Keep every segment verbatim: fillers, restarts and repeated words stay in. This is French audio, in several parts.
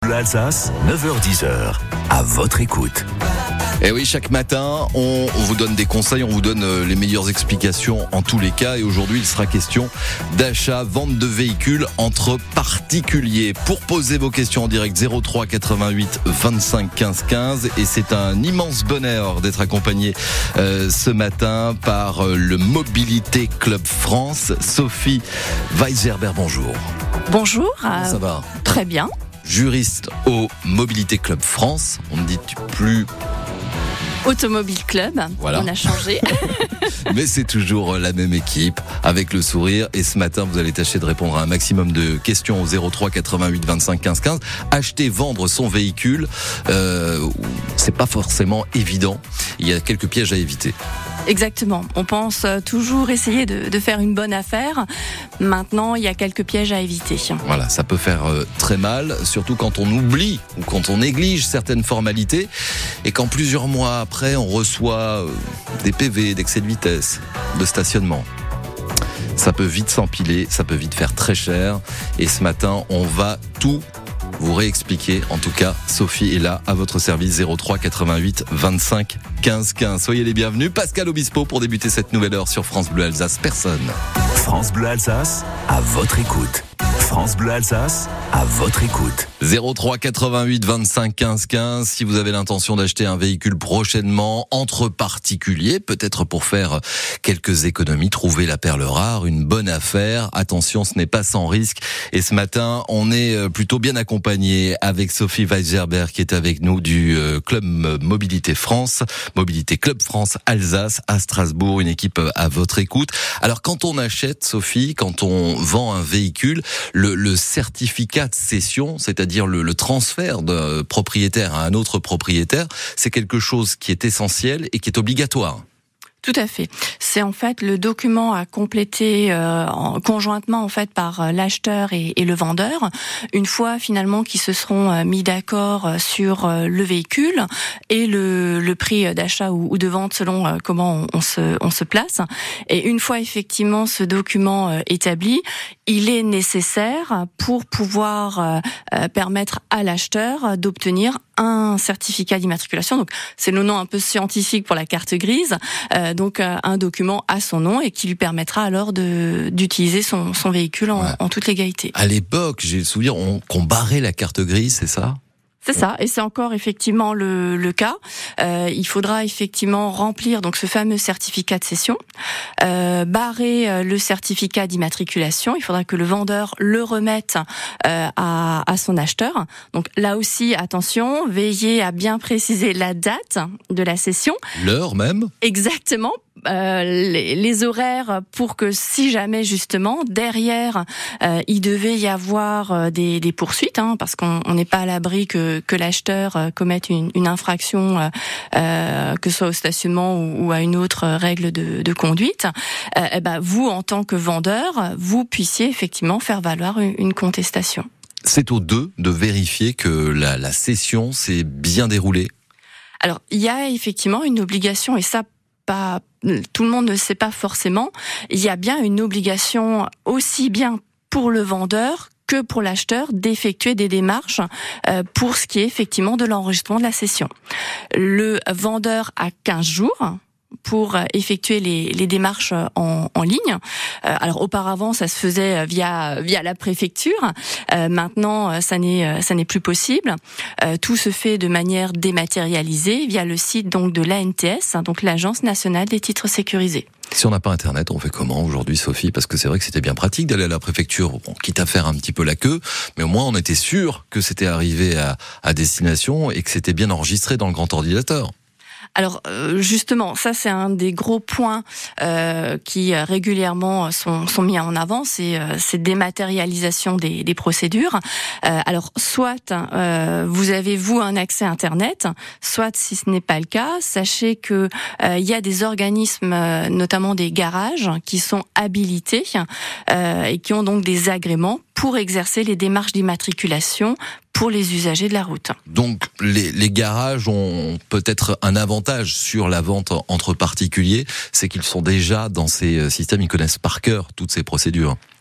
Bleu Alsace, neuf heures dix, à votre écoute. Et oui, chaque matin, on, on vous donne des conseils, on vous donne les meilleures explications en tous les cas. Et aujourd'hui, il sera question d'achat, vente de véhicules entre particuliers. Pour poser vos questions en direct, zéro trois quatre-vingt-huit vingt-cinq quinze quinze. Et c'est un immense bonheur d'être accompagné euh, ce matin par euh, le Mobilité Club France. Sophie Weisgerber, bonjour. Bonjour. Comment ça va ? Très bien. Juriste au Mobilité Club France. On ne dit plus... Automobile Club, voilà. On a changé. Mais c'est toujours la même équipe, avec le sourire. Et ce matin, vous allez tâcher de répondre à un maximum de questions au zéro trois quatre-vingt-huit vingt-cinq quinze quinze. Acheter, vendre son véhicule, euh, c'est pas forcément évident. Il y a quelques pièges à éviter. Exactement. On pense toujours essayer de, de faire une bonne affaire. Maintenant, il y a quelques pièges à éviter. Voilà, ça peut faire euh, très mal, surtout quand on oublie ou quand on néglige certaines formalités et quand plusieurs mois après, on reçoit euh, des P V, d'excès de vitesse, de stationnement. Ça peut vite s'empiler, ça peut vite faire très cher. Et ce matin, on va tout vous réexpliquer. En tout cas, Sophie est là à votre service, zéro trois quatre-vingt-huit vingt-cinq quinze quinze. Soyez les bienvenus. Pascal Obispo pour débuter cette nouvelle heure sur France Bleu Alsace. Personne. France Bleu Alsace, à votre écoute. France Bleu Alsace, à votre écoute. zéro trois quatre-vingt-huit vingt-cinq quinze quinze. Si vous avez l'intention d'acheter un véhicule prochainement entre particuliers, peut-être pour faire quelques économies, trouver la perle rare, une bonne affaire. Attention, ce n'est pas sans risque. Et ce matin, on est plutôt bien accompagné avec Sophie Weisgerber qui est avec nous du Club Mobilité France, Mobilité Club France Alsace à Strasbourg, une équipe à votre écoute. Alors quand on achète, Sophie, quand on vend un véhicule, le, le certificat de cession, c'est-à-dire le, le transfert d'un propriétaire à un autre propriétaire, c'est quelque chose qui est essentiel et qui est obligatoire. Tout à fait. C'est en fait le document à compléter euh, en, conjointement en fait par euh, l'acheteur et, et le vendeur. Une fois finalement qu'ils se seront euh, mis d'accord euh, sur euh, le véhicule et le, le prix d'achat ou, ou de vente selon euh, comment on, on se on se place. Et une fois effectivement ce document euh, établi, il est nécessaire pour pouvoir euh, euh, permettre à l'acheteur d'obtenir un certificat d'immatriculation. Donc c'est le nom un peu scientifique pour la carte grise. Euh, donc euh, un document à son nom et qui lui permettra alors de d'utiliser son son véhicule en, ouais. en toute légalité. À l'époque, j'ai le souvenir on, qu'on barrait la carte grise, c'est ça ? C'est ça, et c'est encore effectivement le, le cas. Euh, il faudra effectivement remplir donc ce fameux certificat de cession, euh, barrer le certificat d'immatriculation. Il faudra que le vendeur le remette euh, à, à son acheteur. Donc là aussi, attention, veillez à bien préciser la date de la cession. L'heure même ? Exactement. Euh, les, les horaires pour que si jamais justement derrière euh, il devait y avoir euh, des, des poursuites, hein, parce qu'on n'est pas à l'abri que, que l'acheteur euh, commette une, une infraction, euh, euh, que ce soit au stationnement ou, ou à une autre règle de, de conduite, euh, et ben vous en tant que vendeur, vous puissiez effectivement faire valoir une, une contestation. C'est aux deux de vérifier que la, la cession s'est bien déroulée. Alors il y a effectivement une obligation et ça pas tout le monde ne sait pas forcément, il y a bien une obligation aussi bien pour le vendeur que pour l'acheteur d'effectuer des démarches euh, pour ce qui est effectivement de l'enregistrement de la cession. Le vendeur a quinze jours pour effectuer les, les démarches en, en ligne. Euh, alors auparavant, ça se faisait via via la préfecture. Euh, maintenant, ça n'est ça n'est plus possible. Euh, tout se fait de manière dématérialisée via le site donc de l'A N T S, donc l'Agence nationale des titres sécurisés. Si on n'a pas Internet, on fait comment aujourd'hui, Sophie ? Parce que c'est vrai que c'était bien pratique d'aller à la préfecture, bon, quitte à faire un petit peu la queue, mais au moins on était sûr que c'était arrivé à, à destination et que c'était bien enregistré dans le grand ordinateur. Alors justement, ça c'est un des gros points euh, qui régulièrement sont, sont mis en avant, c'est euh, cette dématérialisation des, des procédures. Euh, alors soit euh, vous avez vous un accès Internet, soit si ce n'est pas le cas, sachez que euh, il y a des organismes, euh, notamment des garages, qui sont habilités euh, et qui ont donc des agréments pour exercer les démarches d'immatriculation pour les usagers de la route. Donc les, les garages ont peut-être un avantage sur la vente entre particuliers, c'est qu'ils sont déjà dans ces systèmes, ils connaissent par cœur toutes ces procédures.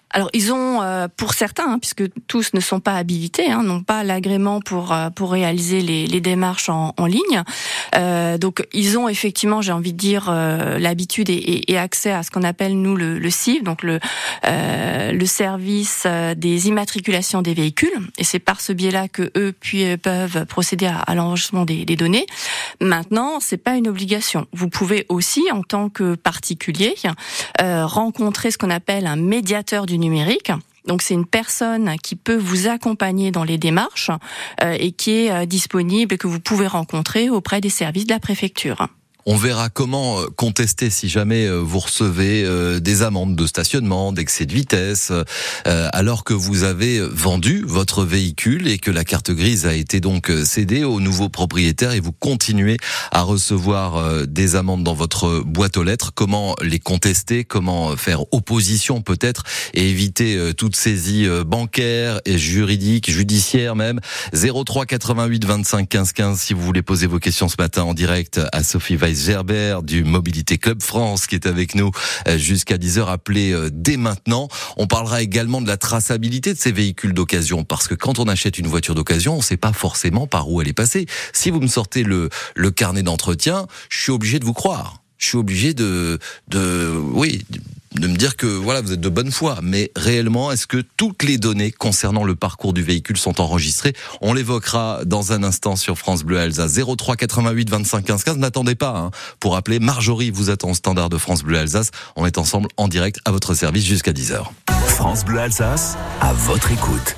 Alors ils ont, euh, pour certains, hein, puisque tous ne sont pas habilités, hein, n'ont pas l'agrément pour euh, pour réaliser les, les démarches en, en ligne. Euh, donc ils ont effectivement, j'ai envie de dire, euh, l'habitude et, et, et accès à ce qu'on appelle nous le, le C I V, donc le euh, le service des immatriculations des véhicules. Et c'est par ce biais-là que eux puis peuvent procéder à, à l'enregistrement des, des données. Maintenant, c'est pas une obligation. Vous pouvez aussi, en tant que particulier, euh, rencontrer ce qu'on appelle un médiateur du numérique. Donc c'est une personne qui peut vous accompagner dans les démarches euh, et qui est euh, disponible et que vous pouvez rencontrer auprès des services de la préfecture. On verra comment contester si jamais vous recevez des amendes de stationnement, d'excès de vitesse, alors que vous avez vendu votre véhicule et que la carte grise a été donc cédée au nouveau propriétaire et vous continuez à recevoir des amendes dans votre boîte aux lettres. Comment les contester, comment faire opposition peut-être et éviter toute saisie bancaire et juridique, judiciaire même. zéro trois quatre-vingt-huit vingt-cinq quinze quinze si vous voulez poser vos questions ce matin en direct à Sophie Weisgerber du Mobilité Club France qui est avec nous jusqu'à dix heures. Appelez dès maintenant. On parlera également de la traçabilité de ces véhicules d'occasion parce que quand on achète une voiture d'occasion, on ne sait pas forcément par où elle est passée. Si vous me sortez le, le carnet d'entretien, je suis obligé de vous croire. Je suis obligé de, de, oui, de me dire que voilà, vous êtes de bonne foi. Mais réellement, est-ce que toutes les données concernant le parcours du véhicule sont enregistrées? On l'évoquera dans un instant sur France Bleu Alsace. zéro trois quatre-vingt-huit vingt-cinq quinze quinze. N'attendez pas hein, pour appeler. Marjorie vous attend au standard de France Bleu Alsace. On est ensemble en direct à votre service jusqu'à dix heures. France Bleu Alsace, à votre écoute.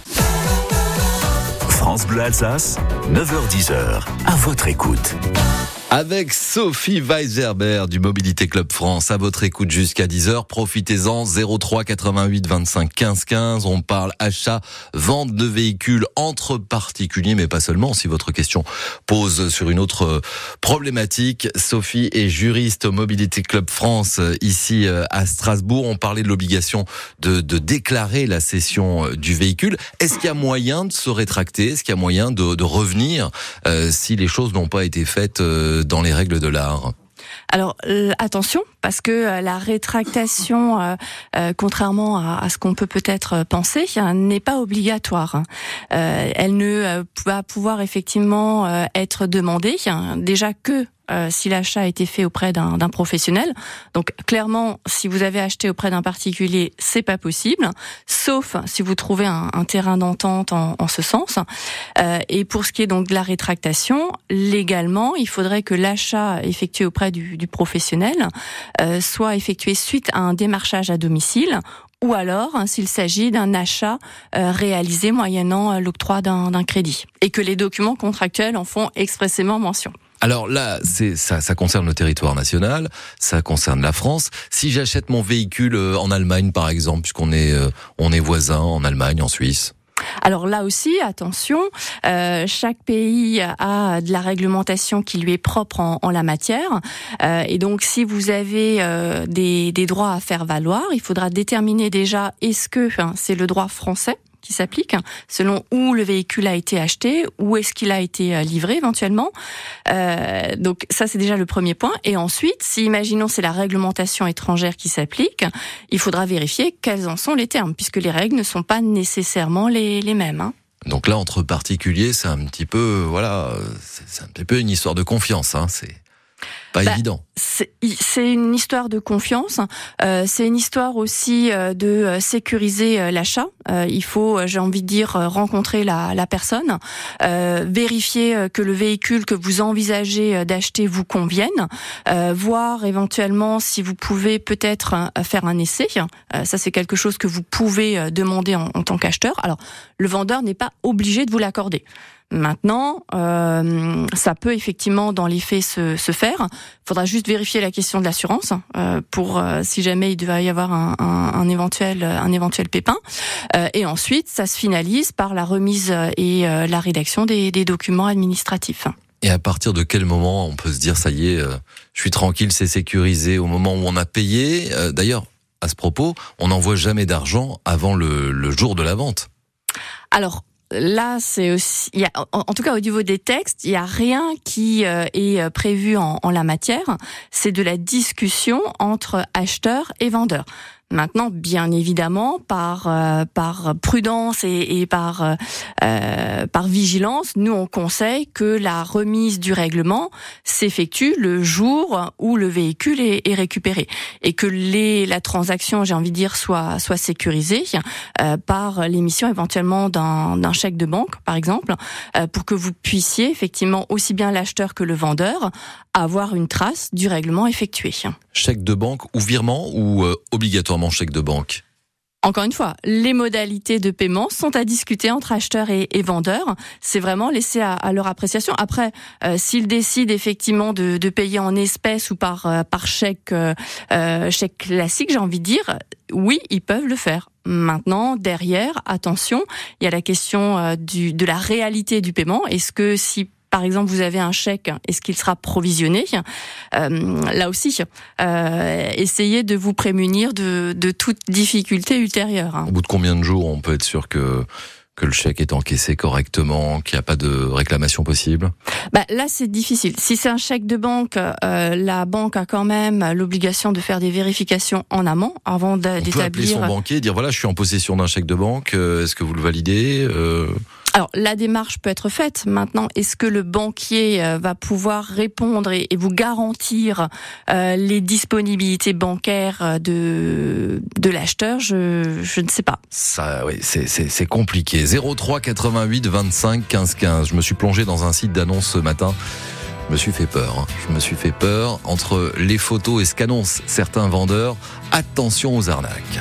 France Bleu Alsace, neuf heures dix, à votre écoute. Avec Sophie Weisgerber du Mobilité Club France, à votre écoute jusqu'à dix heures. Profitez-en, zéro trois quatre-vingt-huit vingt-cinq quinze quinze. On parle achat, vente de véhicules entre particuliers, mais pas seulement. Si votre question pose sur une autre problématique, Sophie est juriste au Mobilité Club France, ici à Strasbourg. On parlait de l'obligation de, de déclarer la cession du véhicule. Est-ce qu'il y a moyen de se rétracter? Est-ce qu'il y a moyen de, de revenir euh, si les choses n'ont pas été faites euh, dans les règles de l'art? Alors euh, attention, parce que euh, la rétractation, euh, euh, contrairement à, à ce qu'on peut peut-être penser, euh, n'est pas obligatoire. Euh, elle ne euh, va pouvoir effectivement euh, être demandée, hein, déjà que Euh, si l'achat a été fait auprès d'un, d'un professionnel. Donc clairement, si vous avez acheté auprès d'un particulier, c'est pas possible, sauf si vous trouvez un, un terrain d'entente en, en ce sens. Euh, et pour ce qui est donc de la rétractation, légalement, il faudrait que l'achat effectué auprès du, du professionnel euh, soit effectué suite à un démarchage à domicile, ou alors hein, s'il s'agit d'un achat euh, réalisé moyennant euh, l'octroi d'un, d'un crédit, et que les documents contractuels en font expressément mention. Alors là, c'est ça, ça concerne le territoire national, ça concerne la France. Si j'achète mon véhicule en Allemagne, par exemple, puisqu'on est on est voisins en Allemagne, en Suisse. Alors là aussi, attention, euh, chaque pays a de la réglementation qui lui est propre en, en la matière. Euh, et donc, si vous avez euh, des, des droits à faire valoir, il faudra déterminer déjà est-ce que hein, c'est le droit français qui s'applique, selon où le véhicule a été acheté, où est-ce qu'il a été livré éventuellement. Euh, donc ça, c'est déjà le premier point. Et ensuite, si imaginons c'est la réglementation étrangère qui s'applique, il faudra vérifier quels en sont les termes, puisque les règles ne sont pas nécessairement les, les mêmes. Hein. Donc là, entre particuliers, c'est un petit peu, voilà, c'est, c'est un petit peu une histoire de confiance, hein. C'est pas bah, évident. C'est, c'est une histoire de confiance. Euh, c'est une histoire aussi euh, de sécuriser euh, l'achat. Euh, il faut, j'ai envie de dire, rencontrer la, la personne, euh, vérifier que le véhicule que vous envisagez d'acheter vous convienne, euh, voir éventuellement si vous pouvez peut-être euh, faire un essai. Euh, ça, c'est quelque chose que vous pouvez demander en, en tant qu'acheteur. Alors, le vendeur n'est pas obligé de vous l'accorder. Maintenant, euh, ça peut effectivement dans les faits se, se faire. Il faudra juste vérifier la question de l'assurance euh, pour euh, si jamais il devait y avoir un, un, un éventuel un éventuel pépin. Euh, et ensuite, ça se finalise par la remise et euh, la rédaction des, des documents administratifs. Et à partir de quel moment on peut se dire ça y est, euh, je suis tranquille, c'est sécurisé au moment où on a payé. Euh, d'ailleurs, à ce propos, on n'envoie jamais d'argent avant le, le jour de la vente. Alors. Là, c'est aussi, il y a, en, en tout cas au niveau des textes, il y a rien qui euh, est prévu en, en la matière. C'est de la discussion entre acheteurs et vendeurs. Maintenant, bien évidemment, par euh, par prudence et, et par euh, par vigilance, nous on conseille que la remise du règlement s'effectue le jour où le véhicule est, est récupéré et que les la transaction, j'ai envie de dire, soit soit sécurisée euh, par l'émission éventuellement d'un d'un chèque de banque, par exemple, euh, pour que vous puissiez effectivement aussi bien l'acheteur que le vendeur avoir une trace du règlement effectué. Chèque de banque ou virement ou euh, obligatoirement chèque de banque ? Encore une fois, les modalités de paiement sont à discuter entre acheteurs et, et vendeurs. C'est vraiment laissé à, à leur appréciation. Après, euh, s'ils décident effectivement de, de payer en espèces ou par euh, par chèque euh, chèque classique, j'ai envie de dire, oui, ils peuvent le faire. Maintenant, derrière, attention, il y a la question euh, du de la réalité du paiement. Est-ce que si par exemple, vous avez un chèque, est-ce qu'il sera provisionné ? euh, Là aussi, euh, essayez de vous prémunir de, de toute difficulté ultérieure. Hein. Au bout de combien de jours on peut être sûr que que le chèque est encaissé correctement, qu'il n'y a pas de réclamation possible ? Bah, là, c'est difficile. Si c'est un chèque de banque, euh, la banque a quand même l'obligation de faire des vérifications en amont avant d'établir... On peut appeler son banquier et dire voilà, je suis en possession d'un chèque de banque, euh, est-ce que vous le validez ? euh... Alors, la démarche peut être faite. Maintenant, est-ce que le banquier euh, va pouvoir répondre et, et vous garantir euh, les disponibilités bancaires de de l'acheteur ? Je je ne sais pas. Ça, oui, c'est c'est c'est compliqué. zéro trois quatre-vingt-huit vingt-cinq quinze quinze. Je me suis plongé dans un site d'annonce ce matin. Je me suis fait peur. Hein. Je me suis fait peur entre les photos et ce qu'annoncent certains vendeurs. Attention aux arnaques.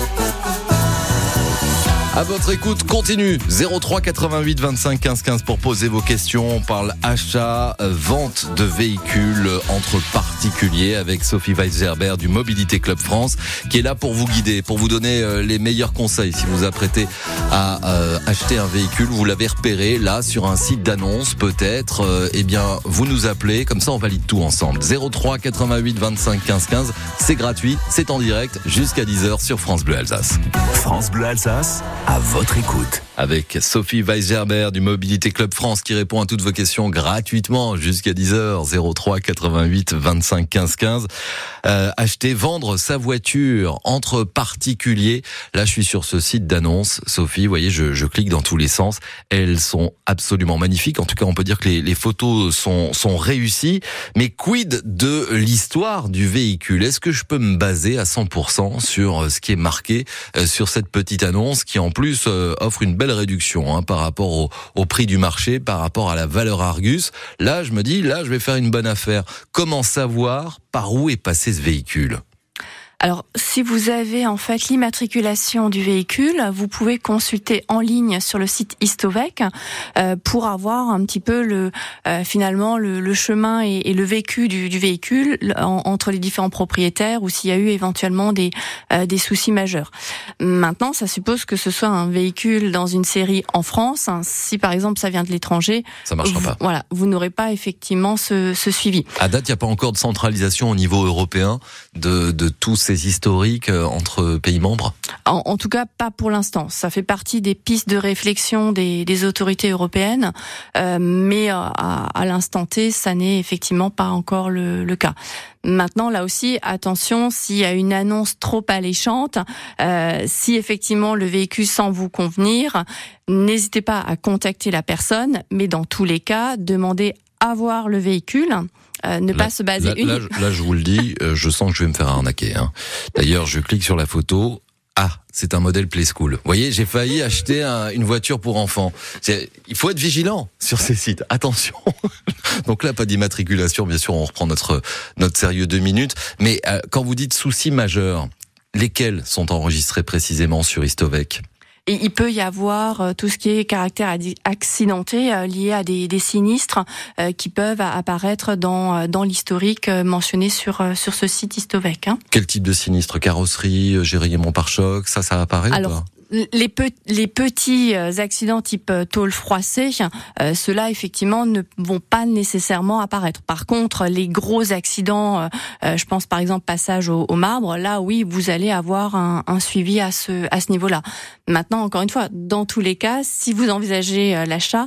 À votre écoute, continue. zéro trois quatre-vingt-huit vingt-cinq quinze quinze pour poser vos questions. On parle achat, vente de véhicules entre particuliers avec Sophie Weisgerber du Mobilité Club France qui est là pour vous guider, pour vous donner les meilleurs conseils. Si vous vous apprêtez à euh, acheter un véhicule, vous l'avez repéré là sur un site d'annonce peut-être, euh, eh bien vous nous appelez, comme ça on valide tout ensemble. zéro trois quatre-vingt-huit vingt-cinq quinze quinze, c'est gratuit, c'est en direct jusqu'à dix heures sur France Bleu Alsace. France Bleu Alsace, à votre écoute. Avec Sophie Weisgerber du Mobilité Club France qui répond à toutes vos questions gratuitement jusqu'à dix heures. zéro trois quatre-vingt-huit vingt-cinq quinze quinze. Euh, acheter, vendre sa voiture entre particuliers. Là, je suis sur ce site d'annonce. Sophie, vous voyez, je, je clique dans tous les sens. Elles sont absolument magnifiques. En tout cas, on peut dire que les, les photos sont, sont réussies. Mais quid de l'histoire du véhicule ? Est-ce que je peux me baser à cent pour cent sur ce qui est marqué sur cette petite annonce qui, en plus, euh, offre une belle réduction hein, par rapport au, au prix du marché, par rapport à la valeur Argus. Là, je me dis, là, je vais faire une bonne affaire. Comment savoir par où est passé ce véhicule ? Alors, si vous avez en fait l'immatriculation du véhicule, vous pouvez consulter en ligne sur le site Istovec euh, pour avoir un petit peu le euh, finalement le, le chemin et, et le vécu du, du véhicule en, entre les différents propriétaires ou s'il y a eu éventuellement des euh, des soucis majeurs. Maintenant, ça suppose que ce soit un véhicule dans une série en France. Hein, si par exemple ça vient de l'étranger, ça marchera vous, pas. Voilà, vous n'aurez pas effectivement ce, ce suivi. À date, il n'y a pas encore de centralisation au niveau européen de de tous ces historiques entre pays membres ? En, en tout cas, pas pour l'instant. Ça fait partie des pistes de réflexion des, des autorités européennes, euh, mais à, à l'instant T, ça n'est effectivement pas encore le, le cas. Maintenant, là aussi, attention, s'il y a une annonce trop alléchante, euh, si effectivement le véhicule semble vous convenir, n'hésitez pas à contacter la personne, mais dans tous les cas, demandez à voir le véhicule. Euh, ne là, pas se baser là, une... là, là, je vous le dis, euh, je sens que je vais me faire arnaquer. Hein. D'ailleurs, je clique sur la photo. Ah, c'est un modèle Play School. Vous voyez, j'ai failli acheter un, une voiture pour enfants. C'est, il faut être vigilant sur ces sites. Attention. Donc là, pas d'immatriculation. Bien sûr, on reprend notre notre sérieux deux minutes. Mais euh, quand vous dites soucis majeurs, lesquels sont enregistrés précisément sur Istovec ? Et il peut y avoir euh, tout ce qui est caractère accidenté euh, lié à des, des sinistres euh, qui peuvent apparaître dans dans l'historique euh, mentionné sur euh, sur ce site Istovec. Hein. Quel type de sinistre ? Carrosserie, gérement pare-choc, ça, ça apparaît Alors, ou pas ? Les, pe- les petits accidents type tôle froissée, euh, ceux-là effectivement ne vont pas nécessairement apparaître. Par contre, les gros accidents, euh, je pense par exemple passage au, au marbre, là oui, vous allez avoir un, un suivi à ce à ce niveau-là. Maintenant, encore une fois, dans tous les cas, si vous envisagez l'achat,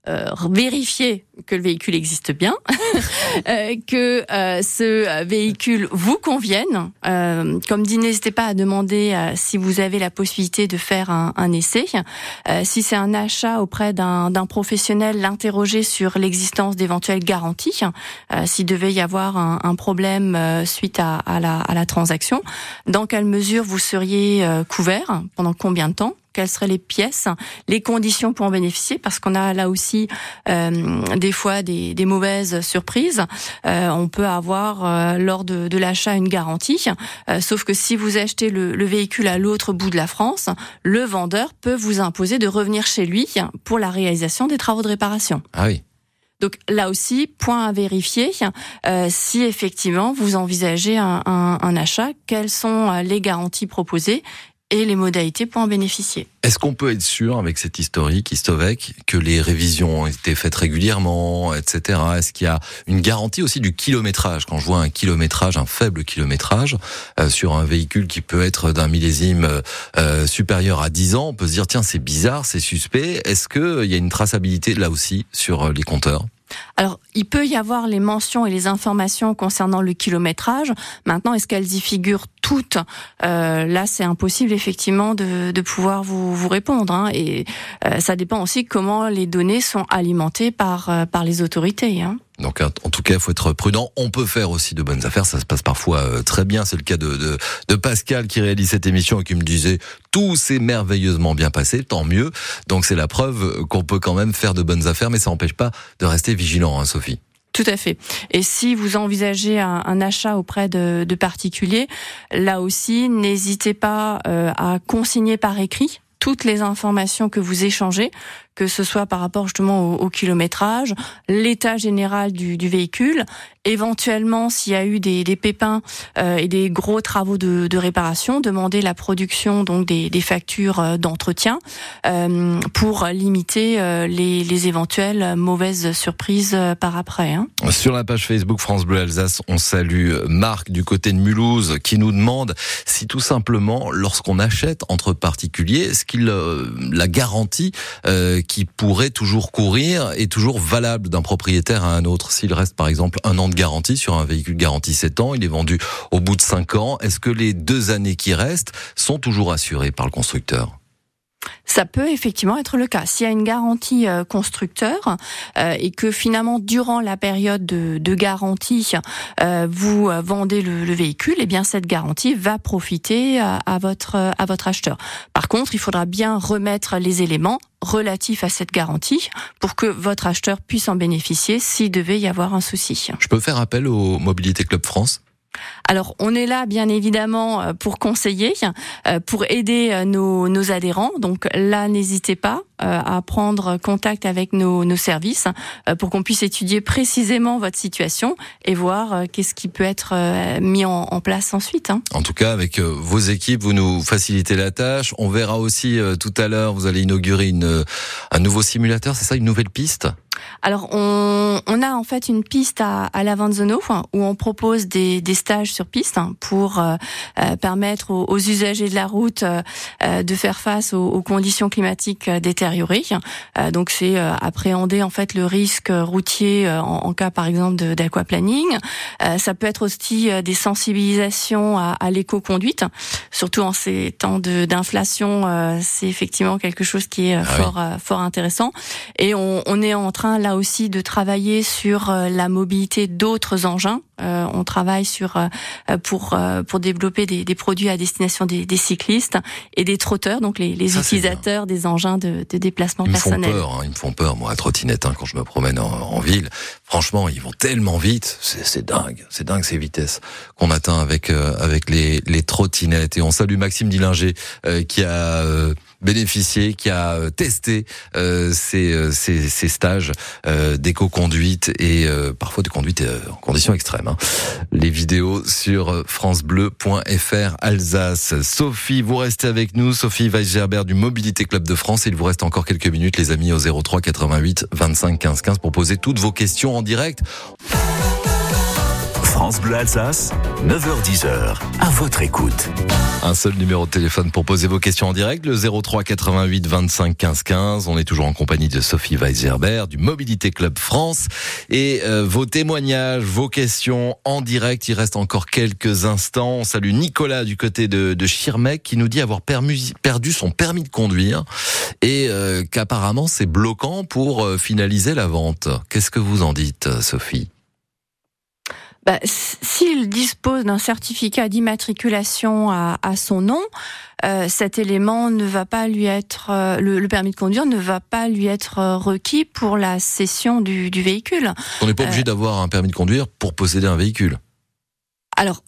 euh, vérifier que le véhicule existe bien, euh, que euh, ce véhicule vous convienne. Euh, comme dit, n'hésitez pas à demander euh, si vous avez la possibilité de faire un, un essai. Euh, si c'est un achat auprès d'un, d'un professionnel, l'interroger sur l'existence d'éventuelles garanties, euh, s'il devait y avoir un, un problème euh, suite à, à, la, à la transaction. Dans quelle mesure vous seriez euh, couvert, pendant combien de temps? Quelles seraient les pièces, les conditions pour en bénéficier, parce qu'on a là aussi euh, des fois des, des mauvaises surprises. Euh, on peut avoir euh, lors de, de l'achat une garantie, euh, sauf que si vous achetez le, le véhicule à l'autre bout de la France, le vendeur peut vous imposer de revenir chez lui pour la réalisation des travaux de réparation. Ah oui. Donc là aussi, point à vérifier, euh, si effectivement vous envisagez un, un, un achat, quelles sont les garanties proposées et les modalités pour en bénéficier. Est-ce qu'on peut être sûr, avec cet historique, Istovec, que les révisions ont été faites régulièrement, et cetera. Est-ce qu'il y a une garantie aussi du kilométrage? Quand je vois un kilométrage, un faible kilométrage, euh, sur un véhicule qui peut être d'un millésime euh, supérieur à dix ans, on peut se dire, tiens, c'est bizarre, c'est suspect. Est-ce qu'il y a une traçabilité, là aussi, sur les compteurs? Alors, il peut y avoir les mentions et les informations concernant le kilométrage. Maintenant, est-ce qu'elles y figurent toutes? euh, Là, c'est impossible, effectivement, de, de pouvoir vous, vous répondre. Hein. Et euh, ça dépend aussi comment les données sont alimentées par, euh, par les autorités. Hein. Donc, en tout cas, il faut être prudent. On peut faire aussi de bonnes affaires. Ça se passe parfois euh, très bien. C'est le cas de, de, de Pascal qui réalise cette émission et qui me disait tout s'est merveilleusement bien passé. Tant mieux. Donc, c'est la preuve qu'on peut quand même faire de bonnes affaires, mais ça n'empêche pas de rester vigilant, hein, Sophie. Tout à fait. Et si vous envisagez un, un achat auprès de, de particuliers, là aussi, n'hésitez pas euh, à consigner par écrit toutes les informations que vous échangez, que ce soit par rapport justement au, au kilométrage, l'état général du, du véhicule, éventuellement s'il y a eu des, des pépins euh, et des gros travaux de, de réparation, demander la production donc des, des factures d'entretien euh, pour limiter euh, les, les éventuelles mauvaises surprises par après. Hein. Sur la page Facebook France Bleu Alsace, on salue Marc du côté de Mulhouse qui nous demande si tout simplement, lorsqu'on achète entre particuliers, est-ce qu'il euh, la garantie euh, qui pourrait toujours courir est toujours valable d'un propriétaire à un autre. S'il reste par exemple un an de garantie sur un véhicule garanti sept ans, il est vendu au bout de cinq ans, est-ce que les deux années qui restent sont toujours assurées par le constructeur ? Ça peut effectivement être le cas. S'il y a une garantie euh, constructeur euh, et que finalement durant la période de, de garantie euh, vous euh, vendez le, le véhicule, eh bien cette garantie va profiter à, à votre à votre acheteur. Par contre, il faudra bien remettre les éléments relatifs à cette garantie pour que votre acheteur puisse en bénéficier s'il devait y avoir un souci. Je peux faire appel au Mobilité Club France ? Alors, on est là, bien évidemment, pour conseiller, pour aider nos, nos adhérents. Donc là, n'hésitez pas à prendre contact avec nos, nos services pour qu'on puisse étudier précisément votre situation et voir qu'est-ce qui peut être mis en, en place ensuite. Hein. En tout cas, avec vos équipes, vous nous facilitez la tâche. On verra aussi tout à l'heure, vous allez inaugurer une, un nouveau simulateur, c'est ça, une nouvelle piste ? Alors, on, on a en fait une piste à, à Lavanzeno où on propose des, des stages sur piste pour euh, permettre aux, aux usagers de la route euh, de faire face aux, aux conditions climatiques détériorées. Euh, donc, c'est euh, appréhender en fait le risque routier euh, en, en cas, par exemple, de, d'aquaplaning. Euh, ça peut être aussi euh, des sensibilisations à, à l'éco-conduite, surtout en ces temps de, d'inflation. Euh, c'est effectivement quelque chose qui est ah fort, oui. euh, fort intéressant. Et on, on est en train là aussi de travailler sur euh, la mobilité d'autres engins. Euh, on travaille sur euh, pour euh, pour développer des, des produits à destination des, des cyclistes et des trotteurs, donc les, les Ça, utilisateurs des engins de, de déplacement ils personnel. Ils me font peur, hein, ils me font peur, moi, à trottinette, hein, quand je me promène en, en ville. Franchement, ils vont tellement vite, c'est, c'est dingue, c'est dingue ces vitesses qu'on atteint avec euh, avec les les trottinettes. Et on salue Maxime Dillinger euh, qui a euh, bénéficié, qui a testé euh, ces, ces ces stages euh, d'éco-conduite et euh, parfois de conduite euh, en conditions extrêmes. Hein. Les vidéos sur francebleu point f r Alsace. Sophie, vous restez avec nous. Sophie Weisgerber du Mobilité Club de France. Il vous reste encore quelques minutes, les amis, au zéro trois quatre-vingt-huit vingt-cinq quinze quinze pour poser toutes vos questions en direct. France Bleu Alsace, neuf heures dix, à votre écoute. Un seul numéro de téléphone pour poser vos questions en direct, le zéro trois quatre-vingt-huit vingt-cinq quinze quinze. On est toujours en compagnie de Sophie Weisgerber du Mobilité Club France. Et euh, vos témoignages, vos questions en direct, il reste encore quelques instants. On salue Nicolas du côté de, de Schirmeck qui nous dit avoir permis, perdu son permis de conduire et euh, qu'apparemment c'est bloquant pour euh, finaliser la vente. Qu'est-ce que vous en dites, Sophie ? Bah, s'il dispose d'un certificat d'immatriculation à, à son nom, euh, cet élément ne va pas lui être, euh, le, le permis de conduire ne va pas lui être requis pour la cession du, du véhicule. On n'est pas obligé euh, d'avoir un permis de conduire pour posséder un véhicule. Alors,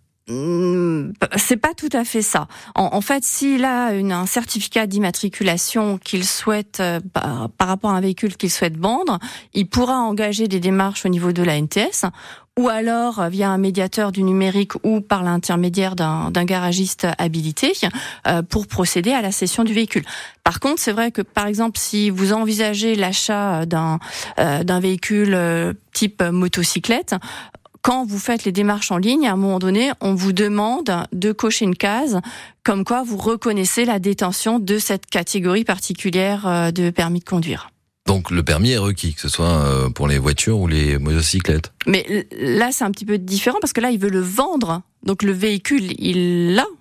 c'est pas tout à fait ça. En, en fait, s'il a une, un certificat d'immatriculation qu'il souhaite euh, par, par rapport à un véhicule qu'il souhaite vendre, il pourra engager des démarches au niveau de la N T S, ou alors euh, via un médiateur du numérique ou par l'intermédiaire d'un, d'un garagiste habilité euh, pour procéder à la cession du véhicule. Par contre, c'est vrai que par exemple, si vous envisagez l'achat d'un, euh, d'un véhicule euh, type motocyclette, quand vous faites les démarches en ligne, à un moment donné, on vous demande de cocher une case comme quoi vous reconnaissez la détention de cette catégorie particulière de permis de conduire. Donc le permis est requis, que ce soit pour les voitures ou les motocyclettes. Mais là, c'est un petit peu différent parce que là, il veut le vendre. Donc le véhicule, il l'a.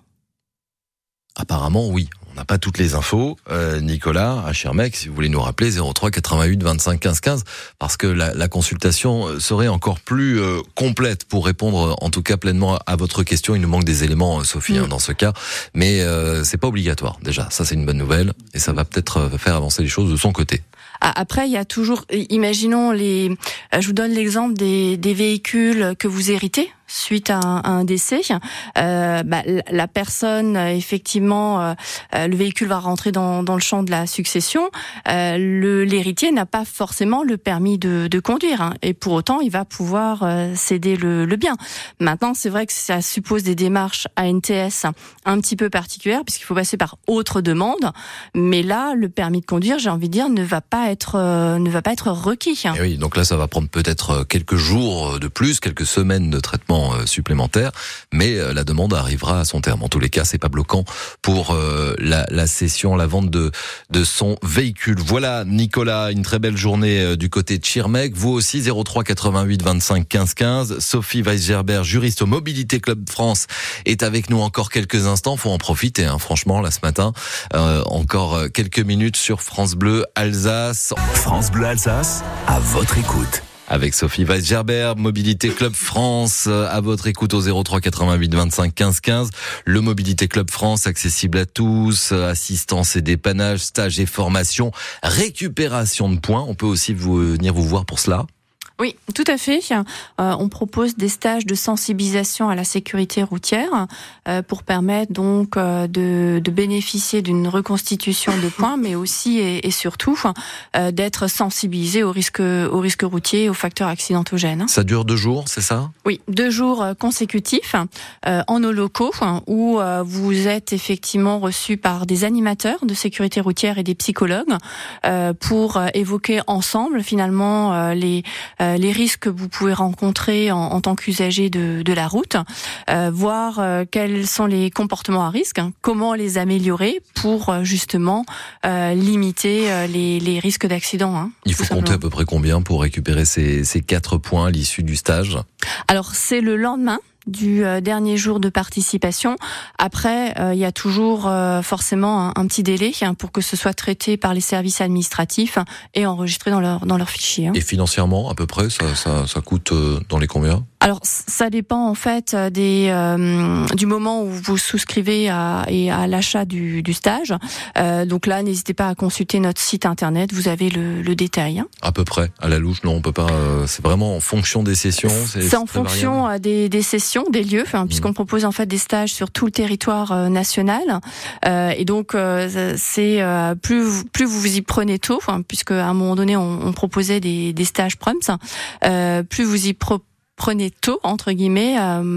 Apparemment, oui. On n'a pas toutes les infos. Euh, Nicolas, à Schirmeck, si vous voulez nous rappeler, zéro trois quatre-vingt-huit vingt-cinq quinze quinze, parce que la, la consultation serait encore plus euh, complète pour répondre, en tout cas pleinement à votre question. Il nous manque des éléments, Sophie, mmh. hein, dans ce cas, mais euh, c'est pas obligatoire. Déjà, ça c'est une bonne nouvelle, et ça va peut-être faire avancer les choses de son côté. Après, il y a toujours, imaginons les, je vous donne l'exemple des, des véhicules que vous héritez suite à un, à un décès. Euh, bah, la personne, effectivement, euh, le véhicule va rentrer dans, dans le champ de la succession. Euh, le, l'héritier n'a pas forcément le permis de, de conduire, hein, et pour autant, il va pouvoir euh, céder le, le bien. Maintenant, c'est vrai que ça suppose des démarches à N T S un petit peu particulières, puisqu'il faut passer par autre demande. Mais là, le permis de conduire, j'ai envie de dire, ne va pas être, euh, ne va pas être requis. Et oui, donc là, ça va prendre peut-être quelques jours de plus, quelques semaines de traitement supplémentaire, mais la demande arrivera à son terme. En tous les cas, c'est pas bloquant pour euh, la, la cession, la vente de de son véhicule. Voilà, Nicolas, une très belle journée du côté de Schirmeck. Vous aussi, zéro trois quatre-vingt-huit vingt-cinq quinze quinze. Sophie Weisgerber, juriste au Mobilité Club France, est avec nous encore quelques instants. Faut en profiter, hein, franchement, là ce matin, euh, encore quelques minutes sur France Bleu Alsace. France Bleu Alsace, à votre écoute. Avec Sophie Weisgerber, Mobilité Club France, à votre écoute au zéro trois quatre-vingt-huit vingt-cinq quinze quinze. Le Mobilité Club France, accessible à tous, assistance et dépannage, stage et formation, récupération de points. On peut aussi vous, venir vous voir pour cela. Oui, tout à fait. Euh, on propose des stages de sensibilisation à la sécurité routière euh, pour permettre donc euh, de, de bénéficier d'une reconstitution de points, mais aussi et, et surtout euh, d'être sensibilisé aux risques, aux risques routiers, aux facteurs accidentogènes. Ça dure deux jours, c'est ça ? Oui, deux jours consécutifs euh, en nos locaux où euh, vous êtes effectivement reçus par des animateurs de sécurité routière et des psychologues euh, pour euh, évoquer ensemble finalement euh, les euh, les risques que vous pouvez rencontrer en, en tant qu'usager de, de la route, euh, voir euh, quels sont les comportements à risque, hein, comment les améliorer pour euh, justement euh, limiter euh, les, les risques d'accident. Hein, Il faut compter à peu près combien pour récupérer ces, ces quatre points à l'issue du stage ? Alors c'est le lendemain du euh, dernier jour de participation. Après, euh, il y a toujours euh, forcément un, un petit délai hein, pour que ce soit traité par les services administratifs et enregistré dans leur dans leur fichier. Hein. Et financièrement, à peu près, ça ça, ça coûte euh, dans les combien ? Alors, ça dépend en fait des euh, du moment où vous souscrivez à et à l'achat du, du stage. Euh, donc là, n'hésitez pas à consulter notre site internet. Vous avez le, le détail. Hein. À peu près, à la louche, non, on peut pas. Euh, c'est vraiment en fonction des sessions. C'est, c'est en fonction variable. des des sessions, des lieux, enfin, mmh. puisqu'on propose en fait des stages sur tout le territoire euh, national. Euh, et donc, euh, c'est euh, plus vous, plus vous vous y prenez tôt, hein, puisque à un moment donné, on, on proposait des des stages prompts. Euh, plus vous y pro- prenez tôt entre guillemets. Euh,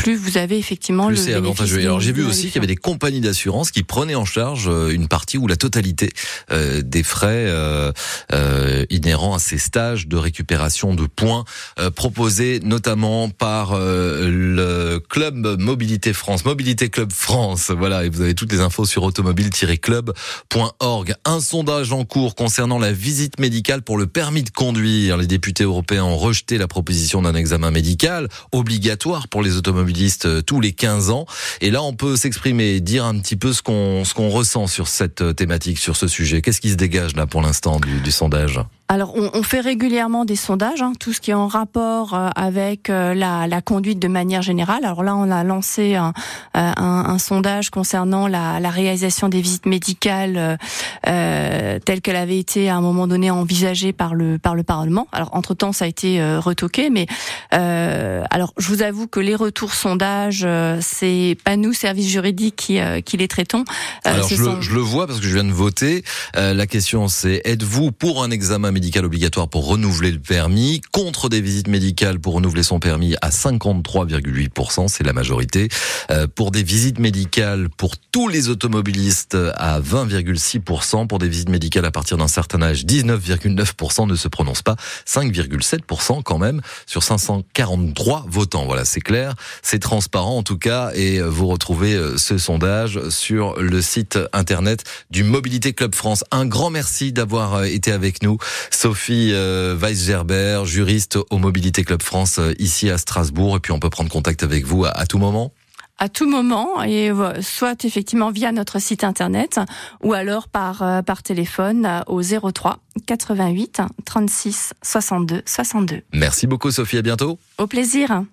plus vous avez effectivement plus le c'est avantageux. Alors j'ai vu aussi qu'il y avait des compagnies d'assurance qui prenaient en charge une partie ou la totalité euh, des frais euh, euh, inhérents à ces stages de récupération de points euh, proposés notamment par euh, le Club Mobilité France, Mobilité Club France. Voilà, et vous avez toutes les infos sur automobile tiret club point org. Un sondage en cours concernant la visite médicale pour le permis de conduire. Les députés européens ont rejeté la proposition d'un examen médical obligatoire pour les automobilistes tous les quinze ans. Et là, on peut s'exprimer, dire un petit peu ce qu'on ce qu'on ressent sur cette thématique, sur ce sujet. Qu'est-ce qui se dégage là pour l'instant du, du sondage ? Alors, on, on fait régulièrement des sondages, hein, tout ce qui est en rapport euh, avec euh, la, la conduite de manière générale. Alors là, on a lancé un, un, un sondage concernant la, la réalisation des visites médicales euh, telle qu'elle avait été à un moment donné envisagée par le par le Parlement. Alors, entre-temps, ça a été euh, retoqué, mais euh, alors je vous avoue que les retours sondages, euh, c'est pas nous, services juridiques, qui, euh, qui les traitons. Euh, alors, je, sont... le, je le vois parce que je viens de voter. Euh, la question, c'est êtes-vous pour un examen médical obligatoire pour renouveler le permis, contre des visites médicales pour renouveler son permis à cinquante-trois virgule huit pour cent, c'est la majorité, euh, pour des visites médicales pour tous les automobilistes à vingt virgule six pour cent, pour des visites médicales à partir d'un certain âge, dix-neuf virgule neuf pour cent ne se prononcent pas, cinq virgule sept pour cent quand même sur cinq cent quarante-trois votants. Voilà, c'est clair, c'est transparent en tout cas, et vous retrouvez ce sondage sur le site internet du Mobilité Club France. Un grand merci d'avoir été avec nous. Sophie euh, Weiss-Gerber, juriste au Mobilité Club France euh, ici à Strasbourg. Et puis on peut prendre contact avec vous à, à tout moment. À tout moment, et soit effectivement via notre site internet ou alors par euh, par téléphone au zéro trois quatre-vingt-huit trente-six soixante-deux soixante-deux. Merci beaucoup Sophie, à bientôt. Au plaisir.